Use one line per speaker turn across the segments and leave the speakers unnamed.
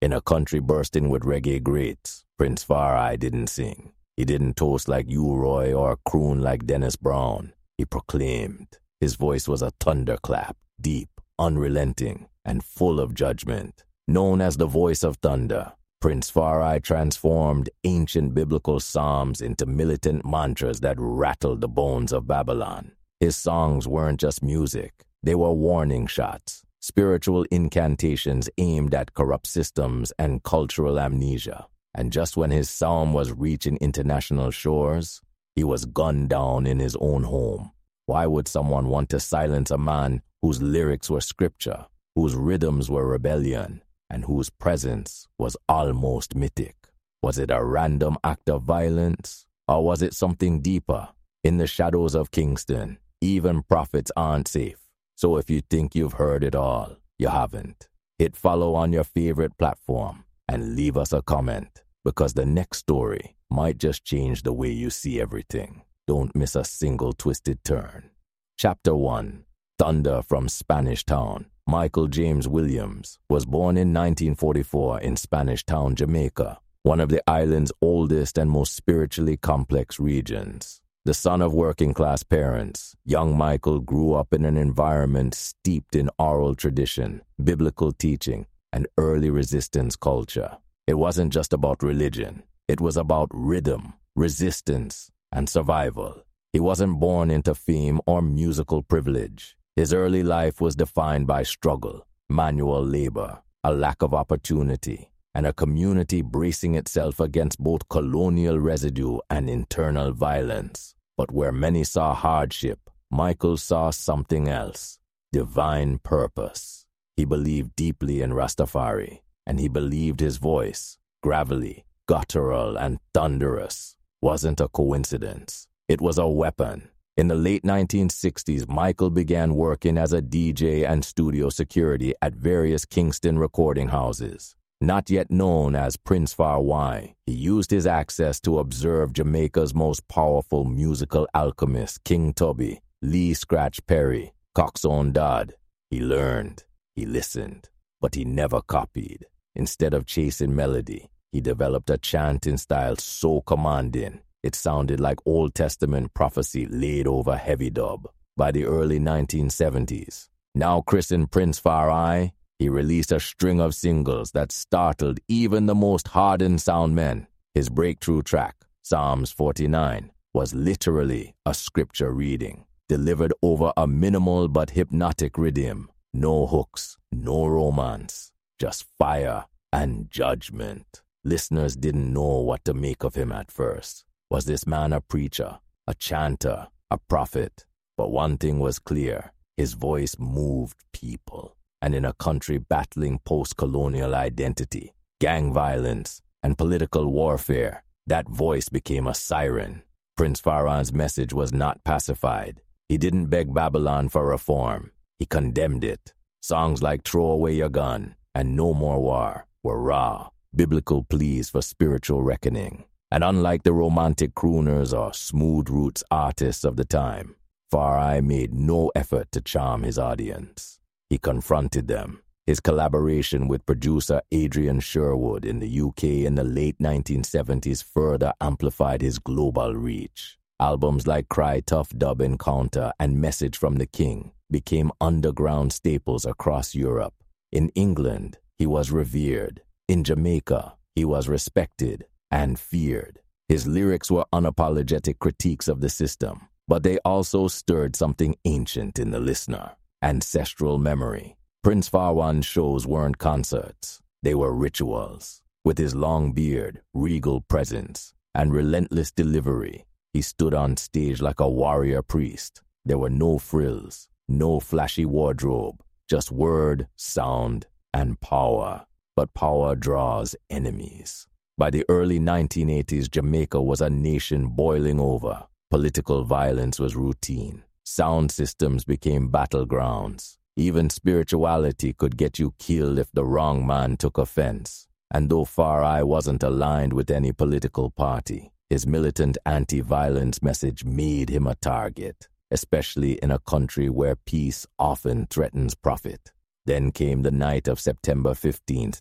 In a country bursting with reggae greats, Prince Far I didn't sing. He didn't toast like U-Roy or croon like Dennis Brown. He proclaimed. His voice was a thunderclap, deep, unrelenting, and full of judgment. Known as the voice of thunder, Prince Far I transformed ancient biblical psalms into militant mantras that rattled the bones of Babylon. His songs weren't just music. They were warning shots, spiritual incantations aimed at corrupt systems and cultural amnesia. And just when his psalm was reaching international shores, he was gunned down in his own home. Why would someone want to silence a man whose lyrics were scripture, whose rhythms were rebellion, and whose presence was almost mythic? Was it a random act of violence, or was it something deeper? In the shadows of Kingston, even prophets aren't safe. So if you think you've heard it all, you haven't. Hit follow on your favorite platform and leave us a comment, because the next story might just change the way you see everything. Don't miss a single twisted turn. Chapter 1. Thunder from Spanish Town. Michael James Williams was born in 1944 in Spanish Town, Jamaica, one of the island's oldest and most spiritually complex regions. The son of working-class parents, young Michael grew up in an environment steeped in oral tradition, biblical teaching, and early resistance culture. It wasn't just about religion. It was about rhythm, resistance, and survival. He wasn't born into fame or musical privilege. His early life was defined by struggle, manual labor, a lack of opportunity, and a community bracing itself against both colonial residue and internal violence. But where many saw hardship, Michael saw something else: divine purpose. He believed deeply in Rastafari, and he believed his voice, gravelly, guttural, and thunderous, wasn't a coincidence. It was a weapon. In the late 1960s, Michael began working as a DJ and studio security at various Kingston recording houses. Not yet known as Prince Far I, he used his access to observe Jamaica's most powerful musical alchemists, King Tubby, Lee Scratch Perry, Coxsone Dodd. He learned, he listened, but he never copied. Instead of chasing melody, he developed a chanting style so commanding, it sounded like Old Testament prophecy laid over heavy dub. By the early 1970s, now christened Prince Far I, he released a string of singles that startled even the most hardened sound men. His breakthrough track, Psalms 49, was literally a scripture reading, delivered over a minimal but hypnotic rhythm. No hooks, no romance, just fire and judgment. Listeners didn't know what to make of him at first. Was this man a preacher, a chanter, a prophet? But one thing was clear: his voice moved people. And in a country battling post-colonial identity, gang violence, and political warfare, that voice became a siren. Prince Far I's message was not pacified. He didn't beg Babylon for reform. He condemned it. Songs like Throw Away Your Gun and No More War were raw, biblical pleas for spiritual reckoning. And unlike the romantic crooners or smooth roots artists of the time, Far I made no effort to charm his audience. He confronted them. His collaboration with producer Adrian Sherwood in the UK in the late 1970s further amplified his global reach. Albums like Cry Tough Dub Encounter and Message from the King became underground staples across Europe. In England, he was revered. In Jamaica, he was respected and feared. His lyrics were unapologetic critiques of the system, but they also stirred something ancient in the listener: ancestral memory. Prince Far I's shows weren't concerts. They were rituals. With his long beard, regal presence, and relentless delivery, he stood on stage like a warrior priest. There were no frills, no flashy wardrobe, just word, sound, and power. But power draws enemies. By the early 1980s, Jamaica was a nation boiling over. Political violence was routine. Sound systems became battlegrounds. Even spirituality could get you killed if the wrong man took offense. And though Far I wasn't aligned with any political party, his militant anti-violence message made him a target, especially in a country where peace often threatens profit. Then came the night of September 15th,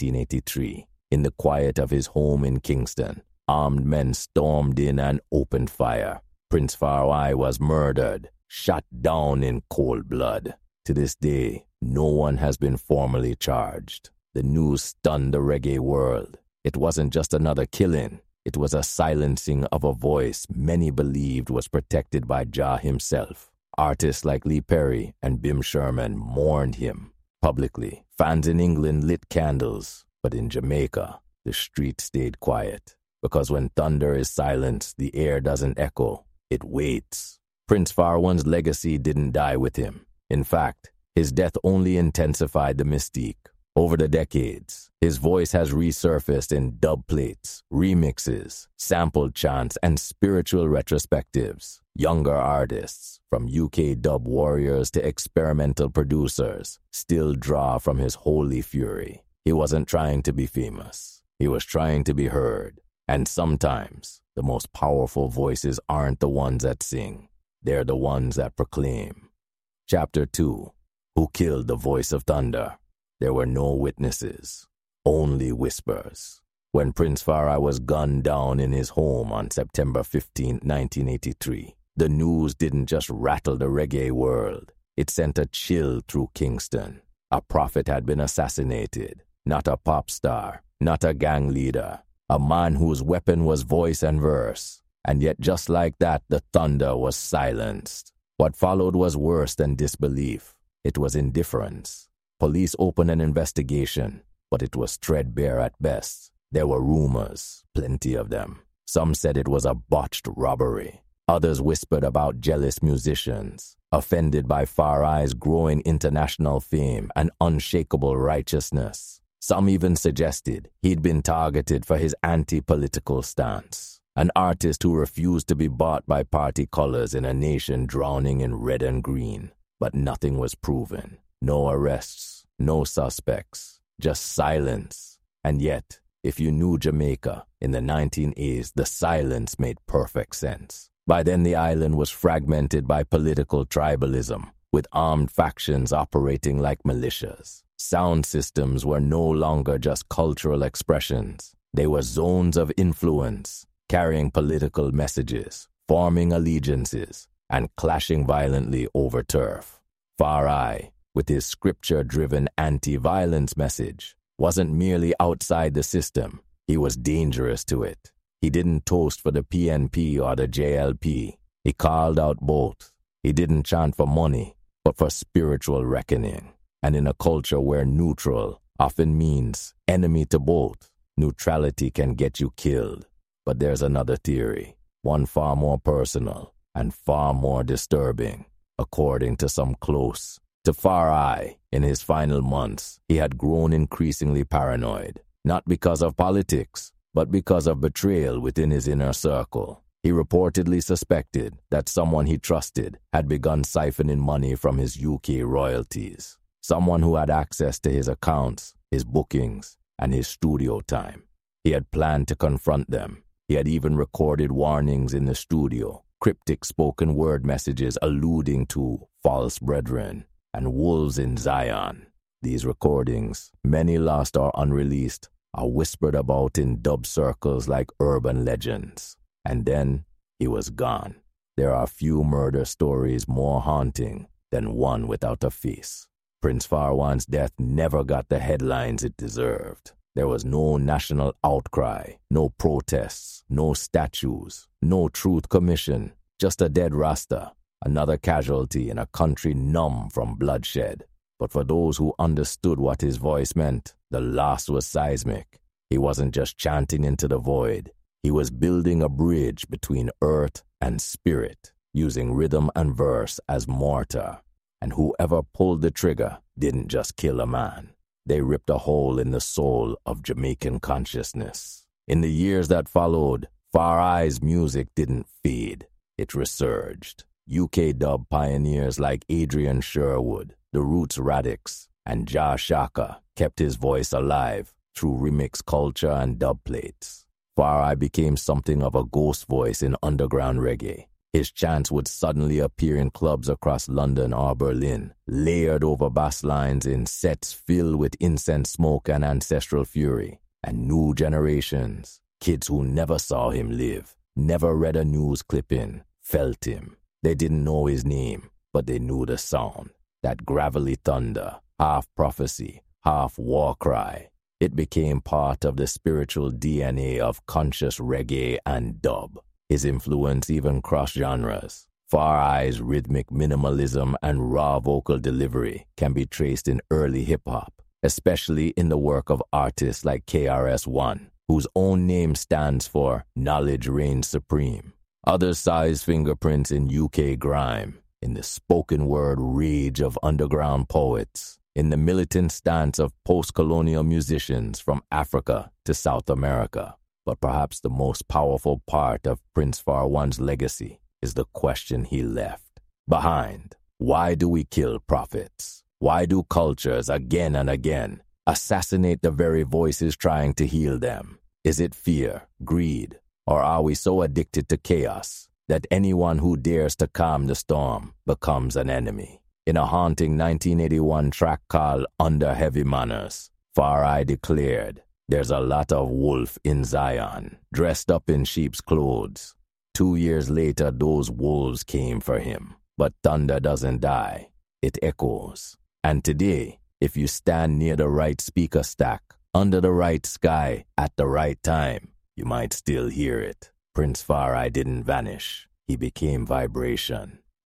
1983. In the quiet of his home in Kingston, armed men stormed in and opened fire. Prince Far I was murdered, shot down in cold blood. To this day, no one has been formally charged. The news stunned the reggae world. It wasn't just another killing. It was a silencing of a voice many believed was protected by Jah himself. Artists like Lee Perry and Bim Sherman mourned him publicly. Fans in England lit candles, but in Jamaica, the street stayed quiet. Because when thunder is silenced, the air doesn't echo. It waits. Prince Far I's legacy didn't die with him. In fact, his death only intensified the mystique. Over the decades, his voice has resurfaced in dub plates, remixes, sampled chants, and spiritual retrospectives. Younger artists, from UK dub warriors to experimental producers, still draw from his holy fury. He wasn't trying to be famous. He was trying to be heard. And sometimes, the most powerful voices aren't the ones that sing. They're the ones that proclaim. Chapter 2. Who Killed the Voice of Thunder? There were no witnesses, only whispers. When Prince Far I was gunned down in his home on September 15, 1983, the news didn't just rattle the reggae world. It sent a chill through Kingston. A prophet had been assassinated, not a pop star, not a gang leader, a man whose weapon was voice and verse. And yet just like that, the thunder was silenced. What followed was worse than disbelief. It was indifference. Police opened an investigation, but it was threadbare at best. There were rumors, plenty of them. Some said it was a botched robbery. Others whispered about jealous musicians, offended by Far I's growing international fame and unshakable righteousness. Some even suggested he'd been targeted for his anti-political stance. An artist who refused to be bought by party colors in a nation drowning in red and green. But nothing was proven. No arrests, no suspects, just silence. And yet, if you knew Jamaica in the 1980s, the silence made perfect sense. By then, the island was fragmented by political tribalism, with armed factions operating like militias. Sound systems were no longer just cultural expressions. They were zones of influence, carrying political messages, forming allegiances, and clashing violently over turf. Far I, with his scripture-driven anti-violence message, wasn't merely outside the system. He was dangerous to it. He didn't toast for the PNP or the JLP. He called out both. He didn't chant for money, but for spiritual reckoning. And in a culture where neutral often means enemy to both, neutrality can get you killed. But there's another theory, one far more personal and far more disturbing. According to some close to Far I, in his final months, he had grown increasingly paranoid, not because of politics, but because of betrayal within his inner circle. He reportedly suspected that someone he trusted had begun siphoning money from his UK royalties, someone who had access to his accounts, his bookings, and his studio time. He had planned to confront them. He had even recorded warnings in the studio, cryptic spoken word messages alluding to false brethren and wolves in Zion. These recordings, many lost or unreleased, are whispered about in dub circles like urban legends. And then he was gone. There are few murder stories more haunting than one without a face. Prince Far I's death never got the headlines it deserved. There was no national outcry, no protests, no statues, no truth commission, just a dead Rasta, another casualty in a country numb from bloodshed. But for those who understood what his voice meant, the loss was seismic. He wasn't just chanting into the void. He was building a bridge between earth and spirit, using rhythm and verse as mortar. And whoever pulled the trigger didn't just kill a man. They ripped a hole in the soul of Jamaican consciousness. In the years that followed, Far I's music didn't fade. It resurged. UK dub pioneers like Adrian Sherwood, the Roots Radix, and Jah Shaka kept his voice alive through remix culture and dub plates. Far I became something of a ghost voice in underground reggae. His chants would suddenly appear in clubs across London or Berlin, layered over bass lines in sets filled with incense smoke and ancestral fury. And new generations, kids who never saw him live, never read a news clipping, felt him. They didn't know his name, but they knew the sound. That gravelly thunder, half prophecy, half war cry. It became part of the spiritual DNA of conscious reggae and dub. His influence even crossed genres. Far Eye's rhythmic minimalism and raw vocal delivery can be traced in early hip-hop, especially in the work of artists like KRS-One, whose own name stands for Knowledge Reigns Supreme. Others saw his fingerprints in UK grime, in the spoken word rage of underground poets, in the militant stance of post-colonial musicians from Africa to South America. But perhaps the most powerful part of Prince Far One's legacy is the question he left behind. Why do we kill prophets? Why do cultures again and again assassinate the very voices trying to heal them? Is it fear, greed, or are we so addicted to chaos that anyone who dares to calm the storm becomes an enemy? In a haunting 1981 track called Under Heavy Manners, Far Eye declared, "There's a lot of wolf in Zion, dressed up in sheep's clothes." 2 years later, those wolves came for him. But thunder doesn't die. It echoes. And today, if you stand near the right speaker stack, under the right sky, at the right time, you might still hear it. Prince Far Eye didn't vanish. He became vibration.